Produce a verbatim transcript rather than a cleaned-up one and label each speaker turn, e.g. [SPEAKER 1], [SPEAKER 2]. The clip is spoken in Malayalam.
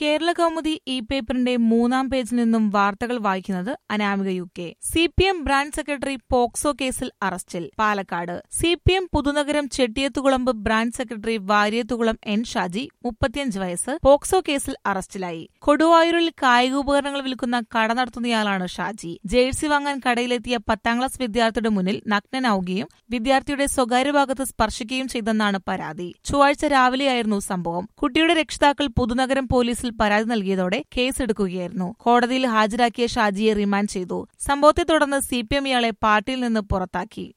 [SPEAKER 1] കേരളകൗമുദി ഇ പേപ്പറിന്റെ മൂന്നാം പേജിൽ നിന്നും വാർത്തകൾ വായിക്കുന്നത് Anamika U K. C P M branch secretary POCSO കേസിൽ അറസ്റ്റിൽ. Palakkad C P M Puthunagaram Chettiyathukulambu branch secretary Varyathukulam N Shaji, മുപ്പത്തിയഞ്ച് വയസ്സ്, പോക്സോ കേസിൽ അറസ്റ്റിലായി. കൊടുവായൂരിൽ കായികോപകരണങ്ങൾ വിൽക്കുന്ന കട നടത്തുന്നയാളാണ് ഷാജി. ജേഴ്സി വാങ്ങാൻ കടയിലെത്തിയ പത്താം ക്ലാസ് വിദ്യാർത്ഥിയുടെ മുന്നിൽ നഗ്നനാവുകയും വിദ്യാർത്ഥിയുടെ സ്വകാര്യ ഭാഗത്ത് സ്പർശിക്കുകയും ചെയ്തെന്നാണ് പരാതി. ചൊവ്വാഴ്ച രാവിലെയായിരുന്നു സംഭവം. കുട്ടിയുടെ രക്ഷിതാക്കൾ പുതുനഗരം പോലീസിൽ പരാതി നൽകിയതോടെ കേസെടുക്കുകയായിരുന്നു. കോടതിയിൽ ഹാജരാക്കിയ ഷാജിയെ റിമാൻഡ് ചെയ്തു. സംഭവത്തെ തുടർന്ന് സി പി എം ഇയാളെ പാർട്ടിയിൽ നിന്ന് പുറത്താക്കി.